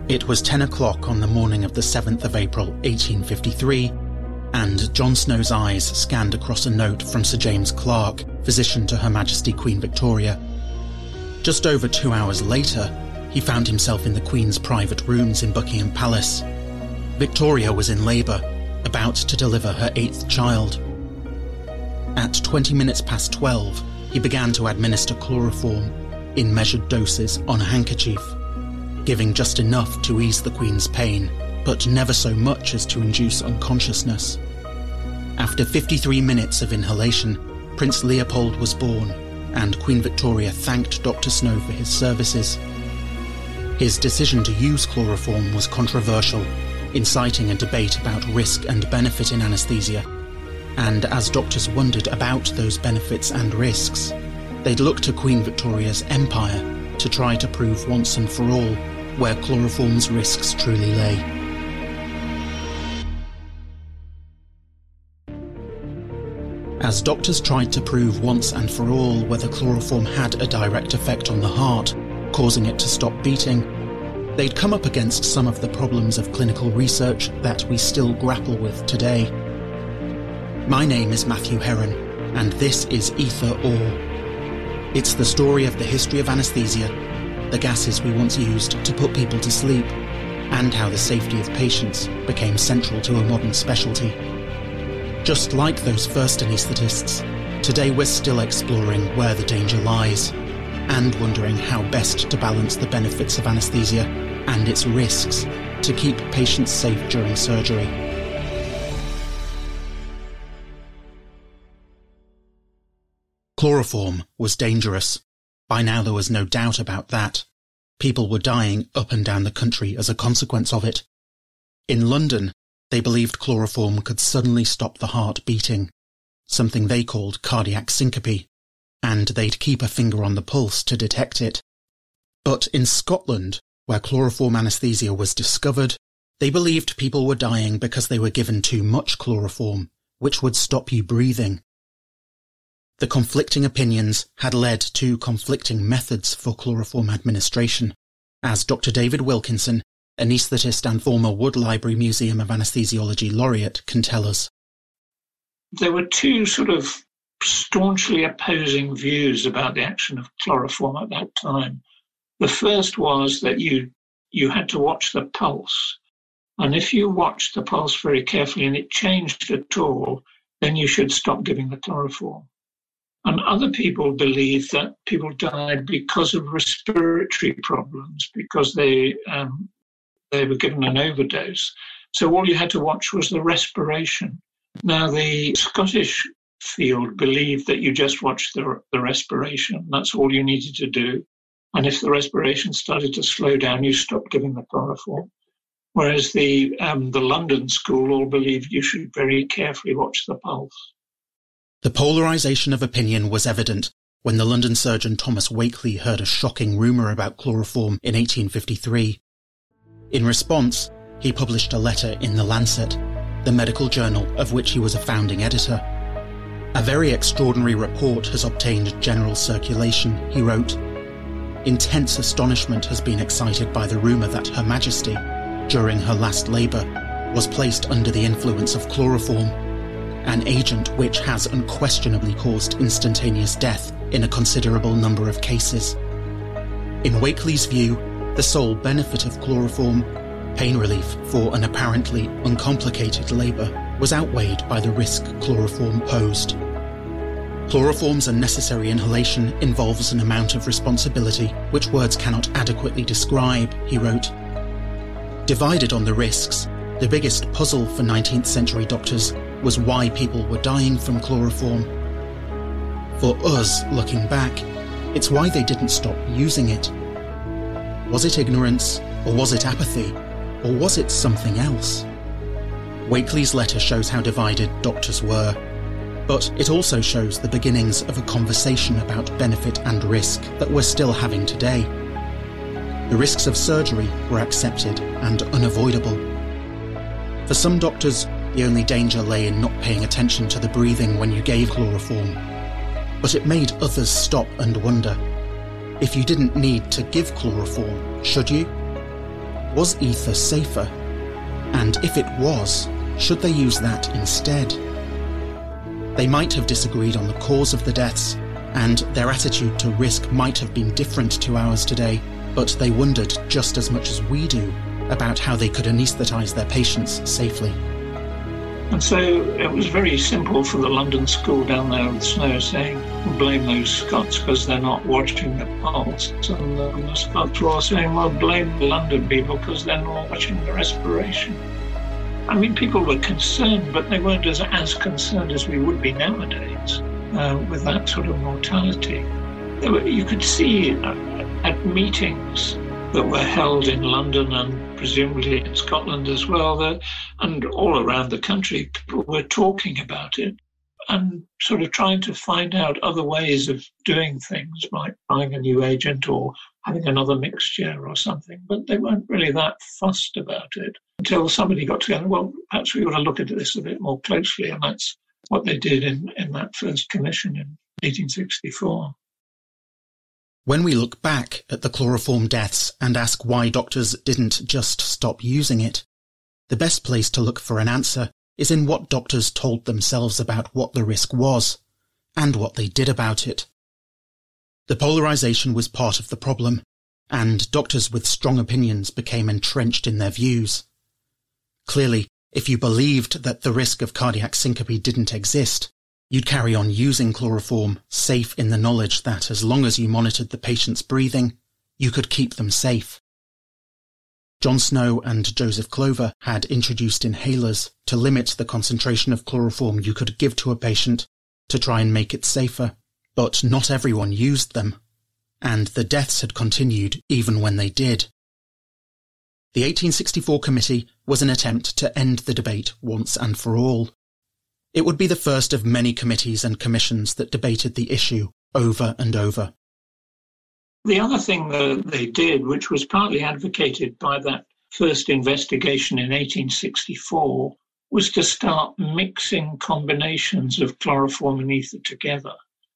It was 10 o'clock on the morning of the 7th of April 1853, and John Snow's eyes scanned across a note from Sir James Clark, physician to Her Majesty Queen Victoria. Just over 2 hours later, he found himself in the Queen's private rooms in Buckingham Palace. Victoria was in labour, about to deliver her 8th child. At 20 minutes past 12, he began to administer chloroform in measured doses on a handkerchief, giving just enough to ease the Queen's pain, but never so much as to induce unconsciousness. After 53 minutes of inhalation, Prince Leopold was born, and Queen Victoria thanked Dr. Snow for his services. His decision to use chloroform was controversial, inciting a debate about risk and benefit in anaesthesia, and as doctors wondered about those benefits and risks, they'd look to Queen Victoria's empire to try to prove once and for all where chloroform's risks truly lay. As doctors tried to prove once and for all whether chloroform had a direct effect on the heart, causing it to stop beating, they'd come up against some of the problems of clinical research that we still grapple with today. My name is Matthew Heron, and this is Ether Ore. It's the story of the history of anaesthesia, the gases we once used to put people to sleep, and how the safety of patients became central to a modern specialty. Just like those first anaesthetists, today we're still exploring where the danger lies, and wondering how best to balance the benefits of anaesthesia and its risks to keep patients safe during surgery. Chloroform was dangerous. By now there was no doubt about that. People were dying up and down the country as a consequence of it. In London, they believed chloroform could suddenly stop the heart beating, something they called cardiac syncope, and they'd keep a finger on the pulse to detect it. But in Scotland, where chloroform anaesthesia was discovered, they believed people were dying because they were given too much chloroform, which would stop you breathing. The conflicting opinions had led to conflicting methods for chloroform administration, as Dr. David Wilkinson, anaesthetist and former Wood Library Museum of Anesthesiology laureate, can tell us. There were two sort of staunchly opposing views about the action of chloroform at that time. The first was that you had to watch the pulse, and if you watched the pulse very carefully and it changed at all, then you should stop giving the chloroform. And other people believed that people died because of respiratory problems, because they were given an overdose. So all you had to watch was the respiration. Now, the Scottish field believed that you just watched the respiration. That's all you needed to do. And if the respiration started to slow down, you stopped giving the chloroform. Whereas the London school all believed you should very carefully watch the pulse. The polarisation of opinion was evident when the London surgeon Thomas Wakeley heard a shocking rumour about chloroform in 1853. In response, he published a letter in The Lancet, the medical journal of which he was a founding editor. A very extraordinary report has obtained general circulation, he wrote. Intense astonishment has been excited by the rumour that Her Majesty, during her last labour, was placed under the influence of chloroform, an agent which has unquestionably caused instantaneous death in a considerable number of cases. In Wakeley's view, the sole benefit of chloroform, pain relief for an apparently uncomplicated labour, was outweighed by the risk chloroform posed. Chloroform's unnecessary inhalation involves an amount of responsibility which words cannot adequately describe, he wrote. Divided on the risks, the biggest puzzle for 19th century doctors was why people were dying from chloroform. For us, looking back, it's why they didn't stop using it. Was it ignorance, or was it apathy, or was it something else? Wakeley's letter shows how divided doctors were, but it also shows the beginnings of a conversation about benefit and risk that we're still having today. The risks of surgery were accepted and unavoidable. For some doctors, the only danger lay in not paying attention to the breathing when you gave chloroform. But it made others stop and wonder, if you didn't need to give chloroform, should you? Was ether safer? And if it was, should they use that instead? They might have disagreed on the cause of the deaths, and their attitude to risk might have been different to ours today, but they wondered just as much as we do about how they could anaesthetise their patients safely. And so it was very simple for the London school down there with Snow saying, blame those Scots because they're not watching the pulse. And the Scots were all saying, well, blame the London people because they're not watching the respiration. I mean, people were concerned, but they weren't as concerned as we would be nowadays with that sort of mortality. You could see at meetings that were held in London and presumably in Scotland as well, and all around the country, people were talking about it and sort of trying to find out other ways of doing things, like buying a new agent or having another mixture or something. But they weren't really that fussed about it until somebody got together, well, perhaps we ought to look at this a bit more closely. And that's what they did in that first commission in 1864. When we look back at the chloroform deaths and ask why doctors didn't just stop using it, the best place to look for an answer is in what doctors told themselves about what the risk was, and what they did about it. The polarisation was part of the problem, and doctors with strong opinions became entrenched in their views. Clearly, if you believed that the risk of cardiac syncope didn't exist, you'd carry on using chloroform, safe in the knowledge that as long as you monitored the patient's breathing, you could keep them safe. John Snow and Joseph Clover had introduced inhalers to limit the concentration of chloroform you could give to a patient to try and make it safer, but not everyone used them, and the deaths had continued even when they did. The 1864 committee was an attempt to end the debate once and for all. It would be the first of many committees and commissions that debated the issue over and over. The other thing that they did, which was partly advocated by that first investigation in 1864, was to start mixing combinations of chloroform and ether together.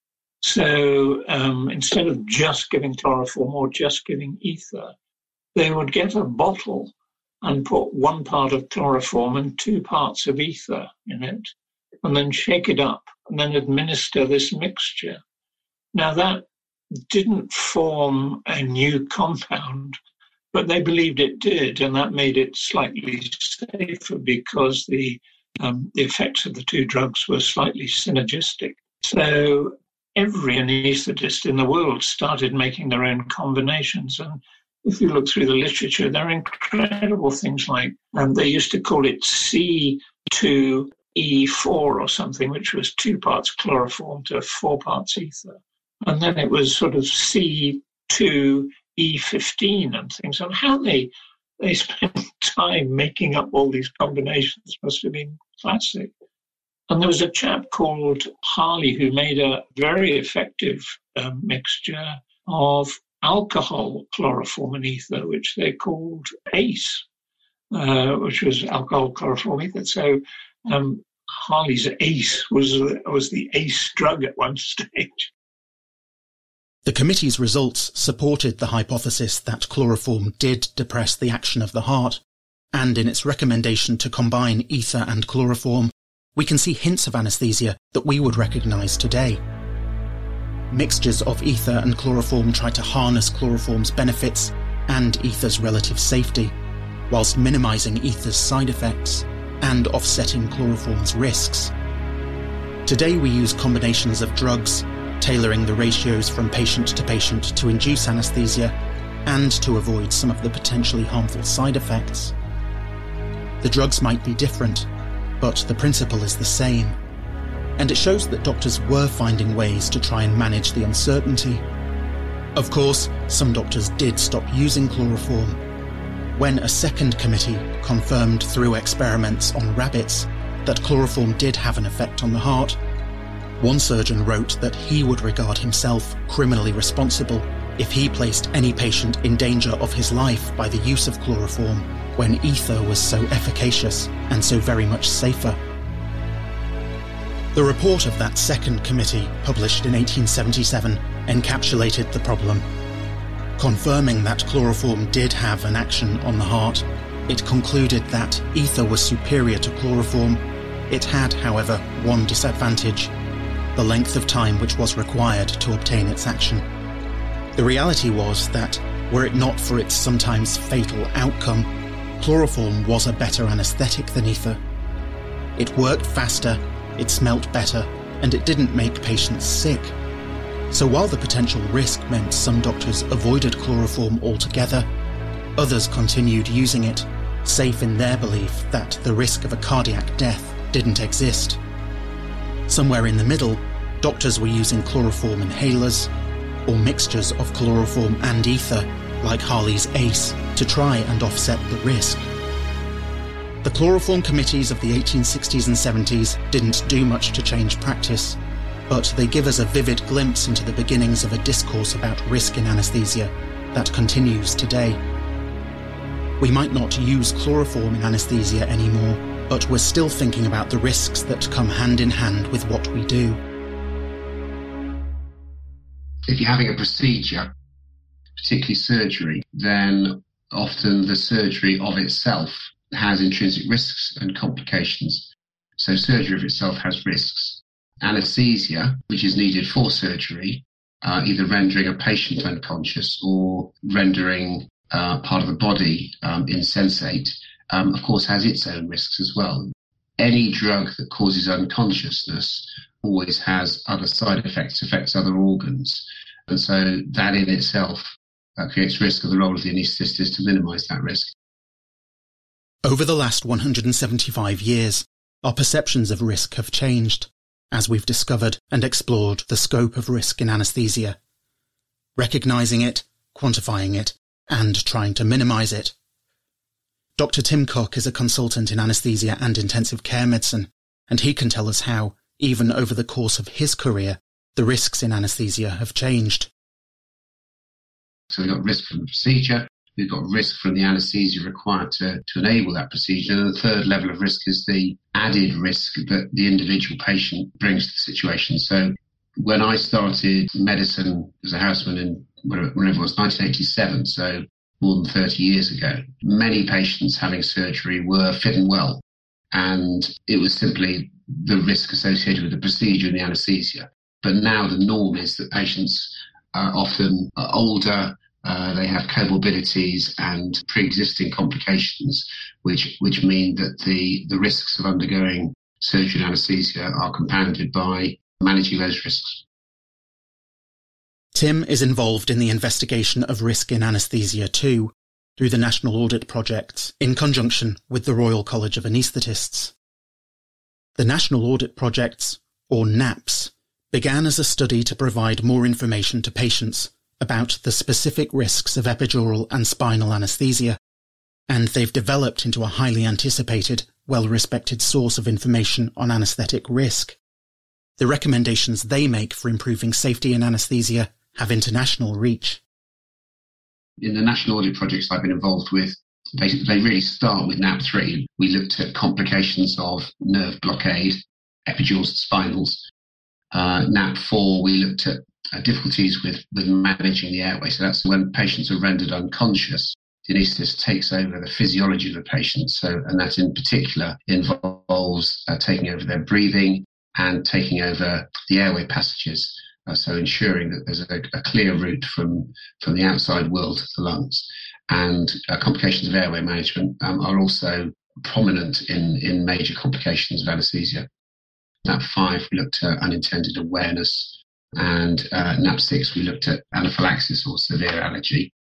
So instead of just giving chloroform or just giving ether, they would get a bottle and put one part of chloroform and 2 parts of ether in it, and then shake it up and then administer this mixture. Now that didn't form a new compound, but they believed it did, and that made it slightly safer because the effects of the 2 drugs were slightly synergistic. So every anaesthetist in the world started making their own combinations, and if you look through the literature, there are incredible things like, they used to call it C2E4 or something, which was 2 parts chloroform to 4 parts ether. And then it was sort of C2E15 and things. And how they spent time making up all these combinations must have been classic. And there was a chap called Harley who made a very effective mixture of alcohol, chloroform and ether, which they called ACE, which was alcohol, chloroform, ether. So Harley's ACE was the ACE drug at one stage. The committee's results supported the hypothesis that chloroform did depress the action of the heart, and in its recommendation to combine ether and chloroform, we can see hints of anaesthesia that we would recognise today. Mixtures of ether and chloroform try to harness chloroform's benefits and ether's relative safety, whilst minimising ether's side effects and offsetting chloroform's risks. Today we use combinations of drugs, tailoring the ratios from patient to patient to induce anaesthesia and to avoid some of the potentially harmful side effects. The drugs might be different, but the principle is the same, and it shows that doctors were finding ways to try and manage the uncertainty. Of course, some doctors did stop using chloroform. When a second committee confirmed through experiments on rabbits that chloroform did have an effect on the heart, one surgeon wrote that he would regard himself criminally responsible if he placed any patient in danger of his life by the use of chloroform when ether was so efficacious and so very much safer. The report of that second committee, published in 1877, encapsulated the problem. Confirming that chloroform did have an action on the heart, it concluded that ether was superior to chloroform. It had, however, one disadvantage: the length of time which was required to obtain its action. The reality was that, were it not for its sometimes fatal outcome, chloroform was a better anaesthetic than ether. It worked faster, it smelt better, and it didn't make patients sick. So while the potential risk meant some doctors avoided chloroform altogether, others continued using it, safe in their belief that the risk of a cardiac death didn't exist. Somewhere in the middle, doctors were using chloroform inhalers, or mixtures of chloroform and ether, like Harley's ACE, to try and offset the risk. The chloroform committees of the 1860s and 70s didn't do much to change practice, but they give us a vivid glimpse into the beginnings of a discourse about risk in anaesthesia that continues today. We might not use chloroform in anaesthesia anymore, but we're still thinking about the risks that come hand in hand with what we do. If you're having a procedure, particularly surgery, then often the surgery of itself has intrinsic risks and complications. So surgery of itself has risks. Anaesthesia, which is needed for surgery, either rendering a patient unconscious or rendering part of the body insensate, of course has its own risks as well. Any drug that causes unconsciousness always has other side effects, affects other organs. And so that in itself creates risk, and the role of the anaesthetist is to minimise that risk. Over the last 175 years, our perceptions of risk have changed, as we've discovered and explored the scope of risk in anaesthesia, recognising it, quantifying it, and trying to minimise it. Dr. Tim Cook is a consultant in anaesthesia and intensive care medicine, and he can tell us how, even over the course of his career, the risks in anaesthesia have changed. So we've got risk from the procedure, we've got risk from the anaesthesia required to enable that procedure, and the third level of risk is the added risk that the individual patient brings to the situation. So when I started medicine as a houseman in whenever it was 1987, so more than 30 years ago, many patients having surgery were fit and well, and it was simply the risk associated with the procedure and the anaesthesia. But now the norm is that patients are often older, they have comorbidities and pre-existing complications, which mean that the risks of undergoing surgery and anaesthesia are compounded by managing those risks. Tim is involved in the investigation of risk in anaesthesia too, through the National Audit Project, in conjunction with the Royal College of Anaesthetists. The National Audit Projects, or NAPs, began as a study to provide more information to patients about the specific risks of epidural and spinal anaesthesia, and they've developed into a highly anticipated, well-respected source of information on anaesthetic risk. The recommendations they make for improving safety in anaesthesia have international reach. In the national audit projects I've been involved with, they really start with NAP3. We looked at complications of nerve blockade, epidurals and spinals. NAP4, we looked at difficulties with managing the airway. So that's when patients are rendered unconscious. The anaesthetist takes over the physiology of the patient. And that in particular involves taking over their breathing and taking over the airway passages. So ensuring that there's a clear route from the outside world to the lungs. And complications of airway management are also prominent in major complications of anaesthesia. NAP5, we looked at unintended awareness, and NAP6, we looked at anaphylaxis or severe allergy.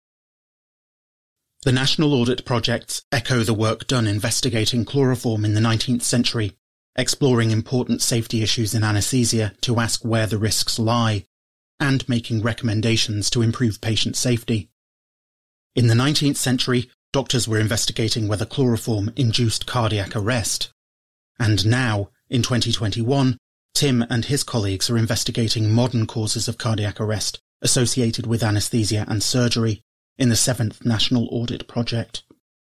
The National Audit Projects echo the work done investigating chloroform in the 19th century, exploring important safety issues in anaesthesia to ask where the risks lie, and making recommendations to improve patient safety. In the 19th century, doctors were investigating whether chloroform induced cardiac arrest. And now, in 2021, Tim and his colleagues are investigating modern causes of cardiac arrest associated with anaesthesia and surgery in the 7th National Audit Project.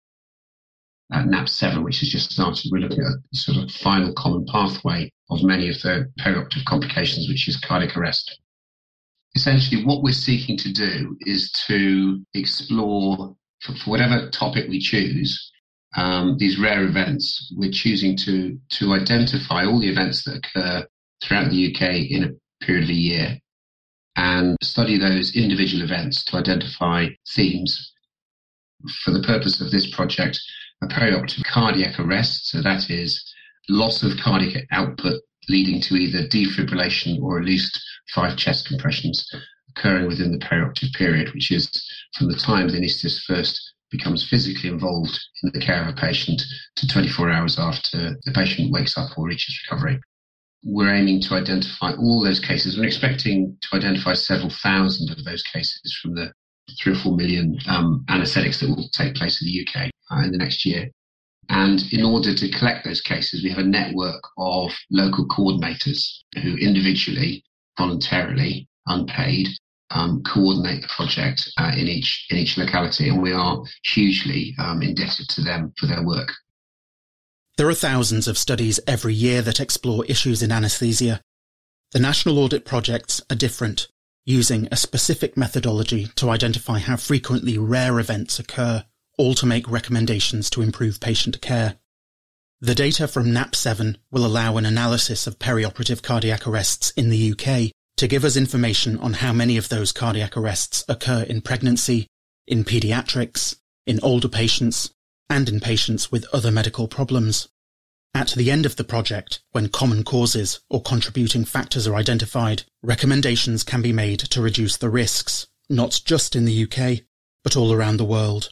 NAP7, which has just started, we're looking at the sort of final common pathway of many of the perioperative complications, which is cardiac arrest. Essentially, what we're seeking to do is to explore, for whatever topic we choose, these rare events. We're choosing to identify all the events that occur throughout the UK in a period of a year and study those individual events to identify themes. For the purpose of this project, a perioperative cardiac arrest, so that is loss of cardiac output leading to either defibrillation or at least 5 chest compressions occurring within the perioperative period, which is from the time the anaesthetist first becomes physically involved in the care of a patient to 24 hours after the patient wakes up or reaches recovery. We're aiming to identify all those cases. We're expecting to identify several thousand of those cases from the 3 or 4 million anaesthetics that will take place in the UK in the next year. And in order to collect those cases, we have a network of local coordinators who individually, voluntarily, unpaid, coordinate the project in each locality, and we are hugely indebted to them for their work. There are thousands of studies every year that explore issues in anaesthesia. The national audit projects are different, using a specific methodology to identify how frequently rare events occur, all to make recommendations to improve patient care. The data from NAP7 will allow an analysis of perioperative cardiac arrests in the UK to give us information on how many of those cardiac arrests occur in pregnancy, in paediatrics, in older patients, and in patients with other medical problems. At the end of the project, when common causes or contributing factors are identified, recommendations can be made to reduce the risks, not just in the UK, but all around the world.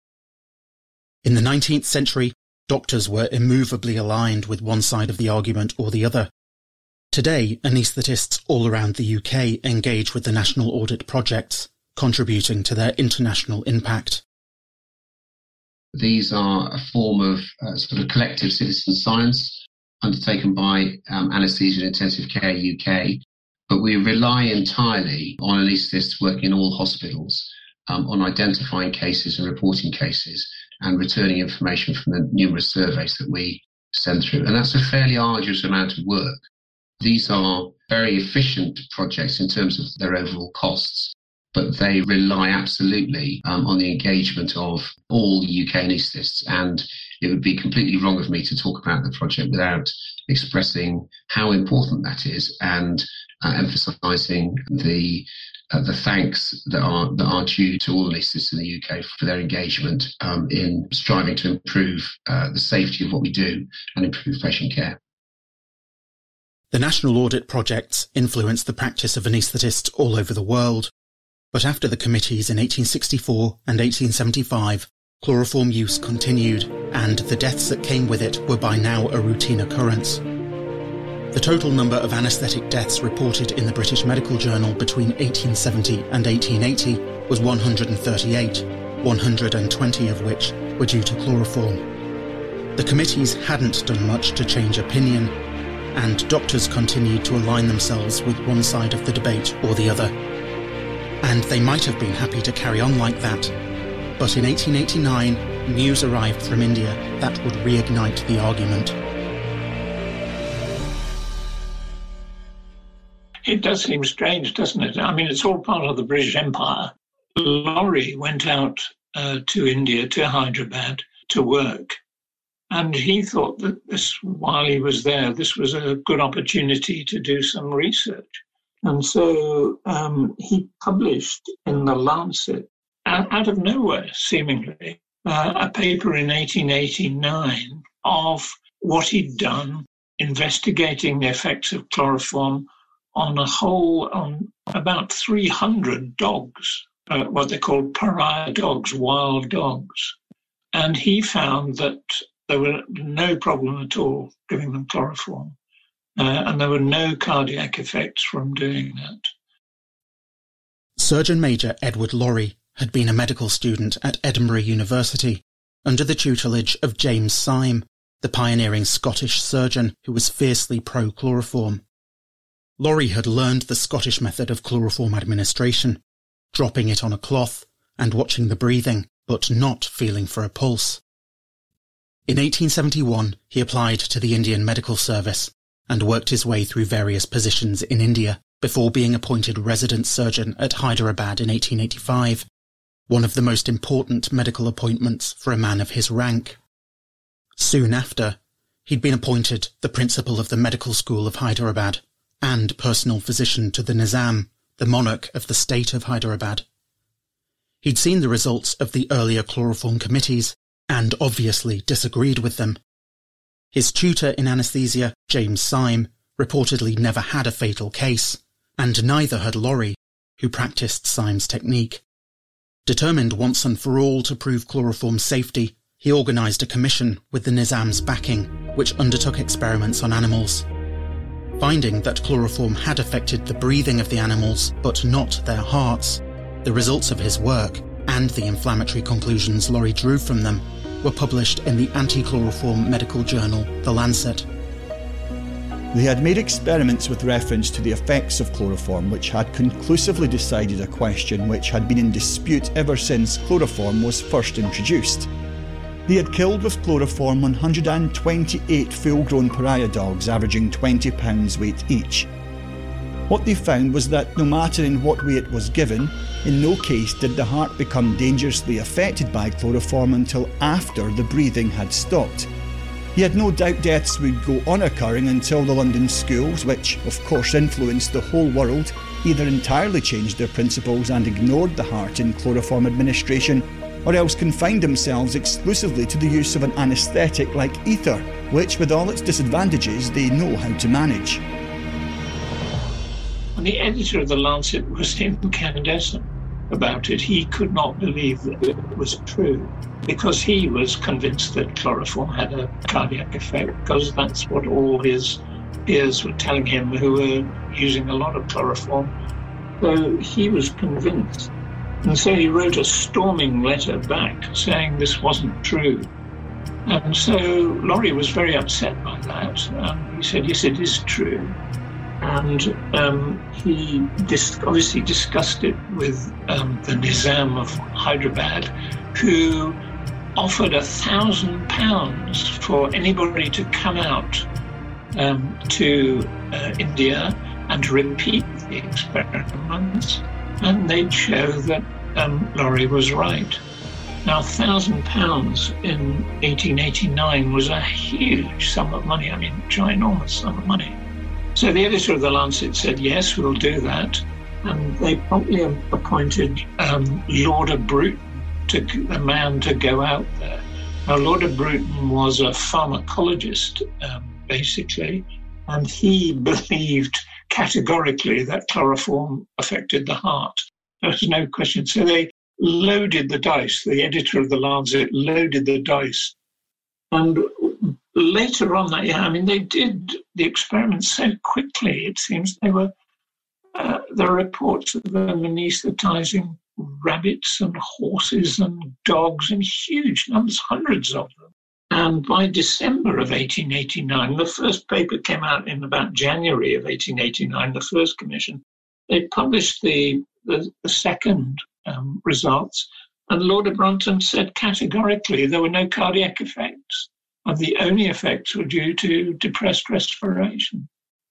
In the 19th century, doctors were immovably aligned with one side of the argument or the other. Today, anaesthetists all around the UK engage with the national audit projects, contributing to their international impact. These are a form of sort of collective citizen science undertaken by Anaesthesia and Intensive Care UK, but we rely entirely on anaesthetists working in all hospitals on identifying cases and reporting cases and returning information from the numerous surveys that we send through. And that's a fairly arduous amount of work. These are very efficient projects in terms of their overall costs, but they rely absolutely on the engagement of all UK anaesthetists. And it would be completely wrong of me to talk about the project without expressing how important that is and emphasising the thanks that are due to all anaesthetists in the UK for their engagement in striving to improve the safety of what we do and improve patient care. The national audit projects influenced the practice of anaesthetists all over the world, but after the committees in 1864 and 1875, chloroform use continued, and the deaths that came with it were by now a routine occurrence. The total number of anaesthetic deaths reported in the British Medical Journal between 1870 and 1880 was 138, 120 of which were due to chloroform. The committees hadn't done much to change opinion, and doctors continued to align themselves with one side of the debate or the other. And they might have been happy to carry on like that, but in 1889, news arrived from India that would reignite the argument. It does seem strange, doesn't it? I mean, it's all part of the British Empire. Laurie went out to India, to Hyderabad, to work. And he thought that while he was there, this was a good opportunity to do some research. And so he published in The Lancet, out of nowhere, seemingly, a paper in 1889 of what he'd done investigating the effects of chloroform on about 300 dogs, what they called pariah dogs, wild dogs. And he found that there were no problem at all giving them chloroform. And there were no cardiac effects from doing that. Surgeon Major Edward Laurie had been a medical student at Edinburgh University under the tutelage of James Syme, the pioneering Scottish surgeon who was fiercely pro-chloroform. Laurie had learned the Scottish method of chloroform administration, dropping it on a cloth and watching the breathing, but not feeling for a pulse. In 1871, he applied to the Indian Medical Service and worked his way through various positions in India before being appointed resident surgeon at Hyderabad in 1885, one of the most important medical appointments for a man of his rank. Soon after, he'd been appointed the principal of the medical school of Hyderabad and personal physician to the Nizam, the monarch of the state of Hyderabad. He'd seen the results of the earlier chloroform committees and obviously disagreed with them. His tutor in anaesthesia, James Syme, reportedly never had a fatal case, and neither had Lorry, who practiced Syme's technique. Determined once and for all to prove chloroform's safety, he organised a commission with the Nizam's backing, which undertook experiments on animals. Finding that chloroform had affected the breathing of the animals, but not their hearts, the results of his work, and the inflammatory conclusions Lorry drew from them, were published in the anti-chloroform medical journal, The Lancet. They had made experiments with reference to the effects of chloroform which had conclusively decided a question which had been in dispute ever since chloroform was first introduced. They had killed with chloroform 128 full-grown pariah dogs averaging 20 pounds weight each. What they found was that no matter in what way it was given, in no case did the heart become dangerously affected by chloroform until after the breathing had stopped. He had no doubt deaths would go on occurring until the London schools, which of course influenced the whole world, either entirely changed their principles and ignored the heart in chloroform administration, or else confined themselves exclusively to the use of an anaesthetic like ether, which with all its disadvantages they know how to manage. And the editor of The Lancet was incandescent about it. He could not believe that it was true, because he was convinced that chloroform had a cardiac effect, because that's what all his peers were telling him who were using a lot of chloroform. So he was convinced. And so he wrote a storming letter back saying this wasn't true. And so Lorry was very upset by that. He said, yes, it is true. And he obviously discussed it with the Nizam of Hyderabad, who offered £1,000 for anybody to come out to India and to repeat the experiments, and they'd show that Lorry was right. Now, £1,000 in 1889 was a huge sum of money, ginormous sum of money. So the editor of The Lancet said, yes, we'll do that. And they promptly appointed Lauder Bruton, the man to go out there. Now, Lauder Bruton was a pharmacologist, basically, and he believed categorically that chloroform affected the heart. There was no question. So they loaded the dice. The editor of The Lancet loaded the dice. And later on that year, they did the experiments so quickly, it seems there were reports of them anaesthetising rabbits and horses and dogs in huge numbers, hundreds of them. And by December of 1889, the first paper came out in about January of 1889, the first commission. They published the second results, and Lauder Bruton said categorically there were no cardiac effects, and the only effects were due to depressed respiration.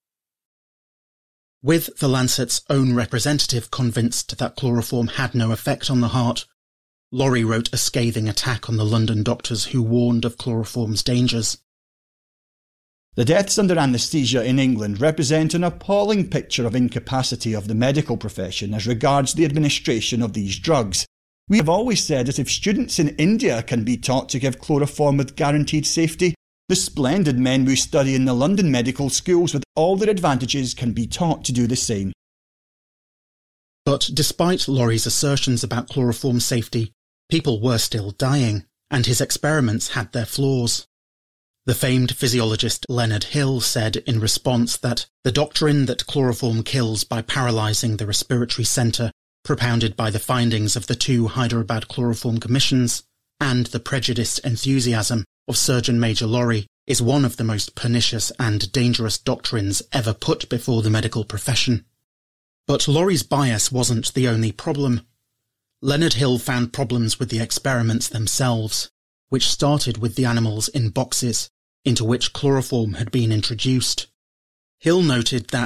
With The Lancet's own representative convinced that chloroform had no effect on the heart, Lorry wrote a scathing attack on the London doctors who warned of chloroform's dangers. The deaths under anaesthesia in England represent an appalling picture of incapacity of the medical profession as regards the administration of these drugs. We have always said that if students in India can be taught to give chloroform with guaranteed safety, the splendid men we study in the London medical schools with all their advantages can be taught to do the same. But despite Lorry's assertions about chloroform's safety, people were still dying, and his experiments had their flaws. The famed physiologist Leonard Hill said in response that the doctrine that chloroform kills by paralysing the respiratory centre, propounded by the findings of the two Hyderabad chloroform commissions, and the prejudiced enthusiasm of Surgeon Major Lorry, is one of the most pernicious and dangerous doctrines ever put before the medical profession. But Lorry's bias wasn't the only problem. Leonard Hill found problems with the experiments themselves, which started with the animals in boxes, into which chloroform had been introduced. Hill noted that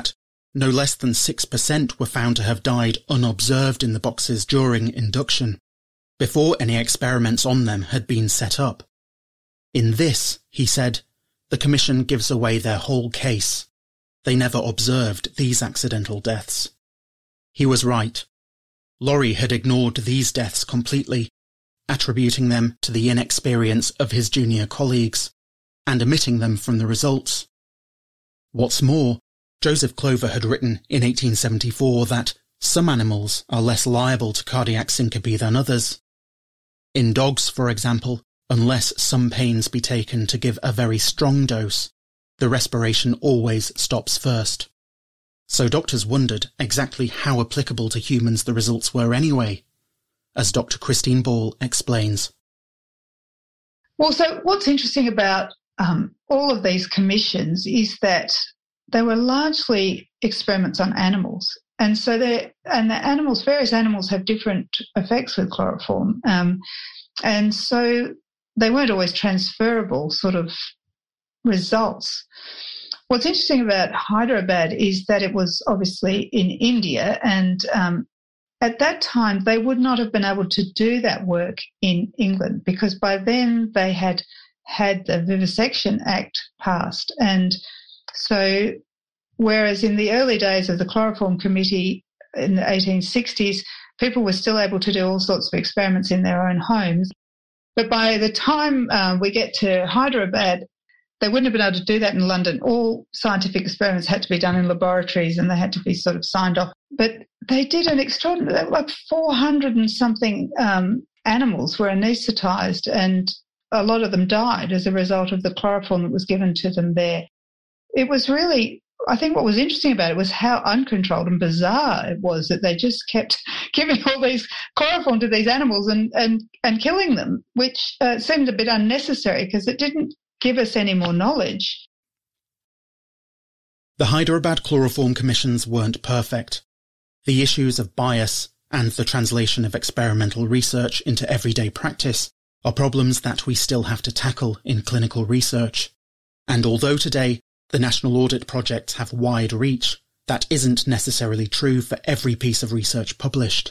no less than 6% were found to have died unobserved in the boxes during induction, before any experiments on them had been set up. In this, he said, the Commission gives away their whole case. They never observed these accidental deaths. He was right. Laurie had ignored these deaths completely, attributing them to the inexperience of his junior colleagues, and omitting them from the results. What's more, Joseph Clover had written in 1874 that some animals are less liable to cardiac syncope than others. In dogs, for example, unless some pains be taken to give a very strong dose, the respiration always stops first. So doctors wondered exactly how applicable to humans the results were anyway, as Dr. Christine Ball explains. Well, so what's interesting about all of these commissions is that they were largely experiments on animals. And so various animals have different effects with chloroform. And so they weren't always transferable sort of results. What's interesting about Hyderabad is that it was obviously in India, and at that time they would not have been able to do that work in England because by then they had the Vivisection Act passed. And so whereas in the early days of the Chloroform Committee in the 1860s, people were still able to do all sorts of experiments in their own homes. But by the time we get to Hyderabad, they wouldn't have been able to do that in London. All scientific experiments had to be done in laboratories and they had to be sort of signed off. But they did an extraordinary, like 400 and something animals were anaesthetised, and a lot of them died as a result of the chloroform that was given to them there. It was really, I think what was interesting about it was how uncontrolled and bizarre it was that they just kept giving all these chloroform to these animals and killing them, which seemed a bit unnecessary because it didn't give us any more knowledge. The Hyderabad Chloroform Commissions weren't perfect. The issues of bias and the translation of experimental research into everyday practice are problems that we still have to tackle in clinical research. And although today the national audit projects have wide reach, that isn't necessarily true for every piece of research published.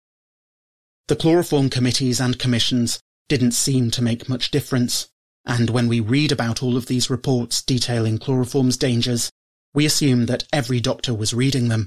The chloroform committees and commissions didn't seem to make much difference, and when we read about all of these reports detailing chloroform's dangers, we assume that every doctor was reading them.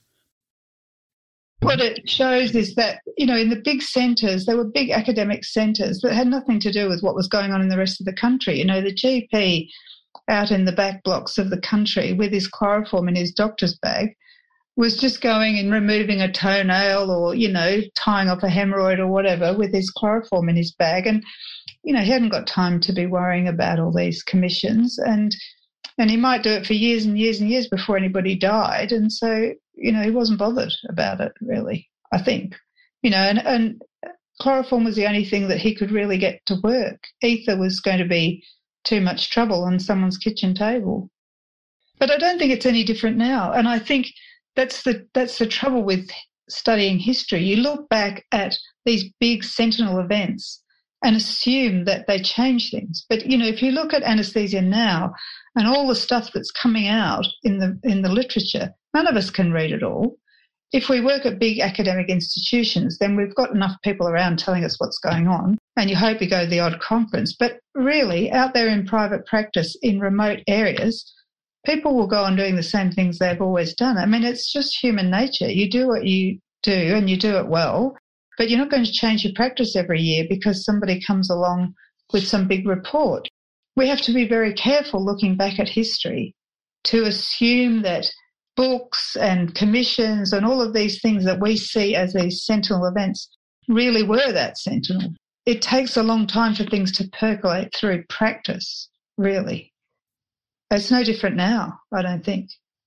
What it shows is that, in the big centres, there were big academic centres that had nothing to do with what was going on in the rest of the country. The GP out in the back blocks of the country with his chloroform in his doctor's bag was just going and removing a toenail or, tying off a hemorrhoid or whatever with his chloroform in his bag. And, he hadn't got time to be worrying about all these commissions. And he might do it for years and years and years before anybody died. And so, he wasn't bothered about it, really, I think. And chloroform was the only thing that he could really get to work. Ether was going to be too much trouble on someone's kitchen table. But I don't think it's any different now. And I think that's the trouble with studying history. You look back at these big sentinel events and assume that they change things. But, if you look at anaesthesia now and all the stuff that's coming out in the literature, none of us can read it all. If we work at big academic institutions, then we've got enough people around telling us what's going on, and you hope you go to the odd conference. But really, out there in private practice in remote areas, people will go on doing the same things they've always done. I mean, it's just human nature. You do what you do and you do it well, but you're not going to change your practice every year because somebody comes along with some big report. We have to be very careful looking back at history to assume that books and commissions and all of these things that we see as these sentinel events really were that sentinel. It takes a long time for things to percolate through practice, really. It's no different now, I don't think.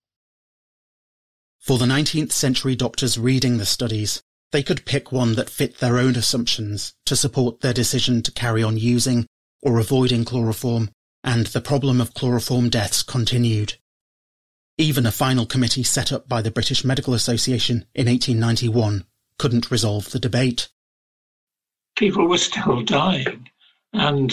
For the 19th century doctors reading the studies, they could pick one that fit their own assumptions to support their decision to carry on using or avoiding chloroform, and the problem of chloroform deaths continued. Even a final committee set up by the British Medical Association in 1891 couldn't resolve the debate. People were still dying, and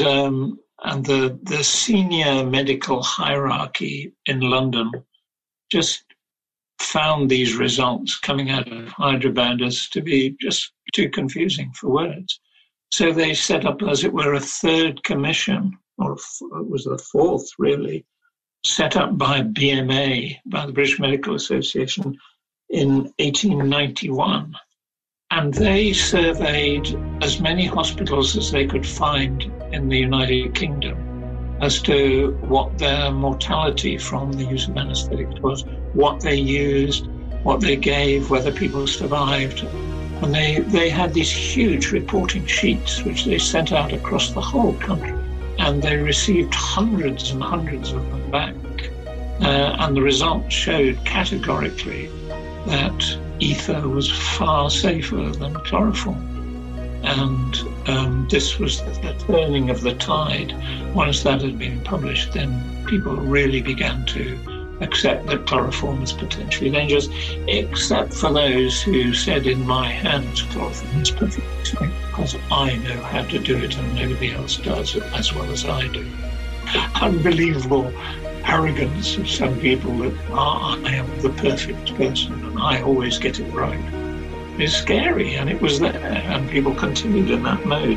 the senior medical hierarchy in London just found these results coming out of Hyderabad as to be just too confusing for words. So they set up, as it were, a third commission, or it was the fourth really, set up by BMA, by the British Medical Association, in 1891. And they surveyed as many hospitals as they could find in the United Kingdom as to what their mortality from the use of anaesthetics was, what they used, what they gave, whether people survived. And they had these huge reporting sheets which they sent out across the whole country. And they received hundreds and hundreds of them back. And the results showed categorically that ether was far safer than chloroform. And this was the turning of the tide. Once that had been published, then people really began to accept that chloroform was potentially dangerous, except for those who said, in my hands, chloroform is perfectly safe because I know how to do it and nobody else does it as well as I do. Unbelievable arrogance of some people that I am the perfect person and I always get it right. It's scary, and it was there, and people continued in that mode.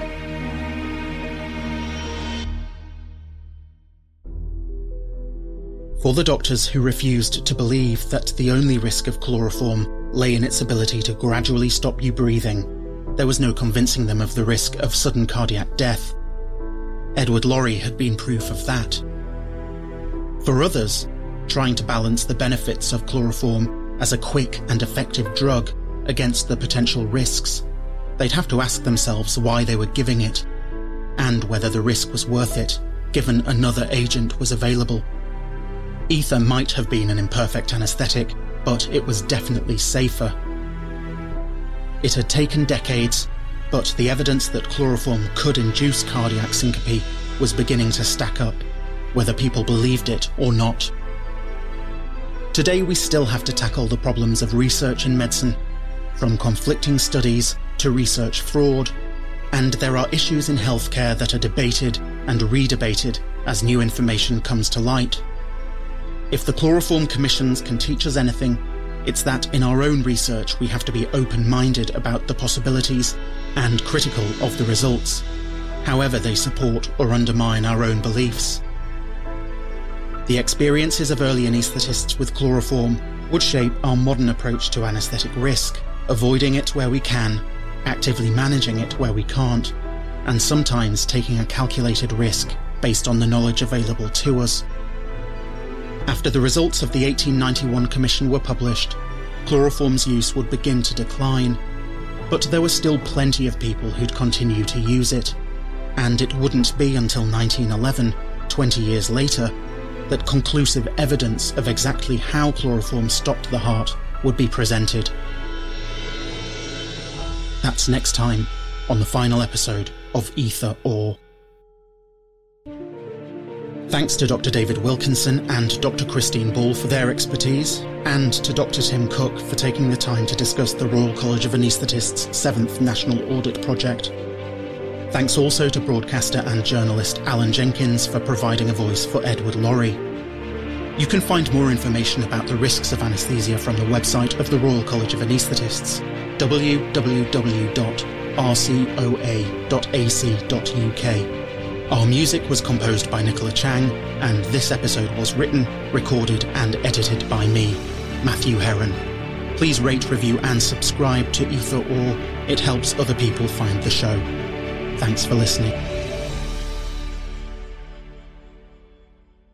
For the doctors who refused to believe that the only risk of chloroform lay in its ability to gradually stop you breathing, there was no convincing them of the risk of sudden cardiac death. Edward Laurie had been proof of that. For others, trying to balance the benefits of chloroform as a quick and effective drug against the potential risks, they'd have to ask themselves why they were giving it, and whether the risk was worth it, given another agent was available. Ether might have been an imperfect anaesthetic, but it was definitely safer. It had taken decades, but the evidence that chloroform could induce cardiac syncope was beginning to stack up, whether people believed it or not. Today we still have to tackle the problems of research in medicine, from conflicting studies to research fraud, and there are issues in healthcare that are debated and redebated as new information comes to light. If the chloroform commissions can teach us anything, it's that in our own research we have to be open-minded about the possibilities and critical of the results, however they support or undermine our own beliefs. The experiences of early anaesthetists with chloroform would shape our modern approach to anaesthetic risk, avoiding it where we can, actively managing it where we can't, and sometimes taking a calculated risk based on the knowledge available to us. After the results of the 1891 Commission were published, chloroform's use would begin to decline, but there were still plenty of people who'd continue to use it, and it wouldn't be until 1911, 20 years later, that conclusive evidence of exactly how chloroform stopped the heart would be presented. That's next time on the final episode of Ether Or. Thanks to Dr. David Wilkinson and Dr. Christine Ball for their expertise, and to Dr. Tim Cook for taking the time to discuss the Royal College of Anaesthetists' 7th National Audit Project. Thanks also to broadcaster and journalist Alan Jenkins for providing a voice for Edward Laurie. You can find more information about the risks of anaesthesia from the website of the Royal College of Anaesthetists, www.rcoa.ac.uk. Our music was composed by Nicola Chang, and this episode was written, recorded and edited by me, Matthew Heron. Please rate, review and subscribe to Ether Or. It helps other people find the show. Thanks for listening.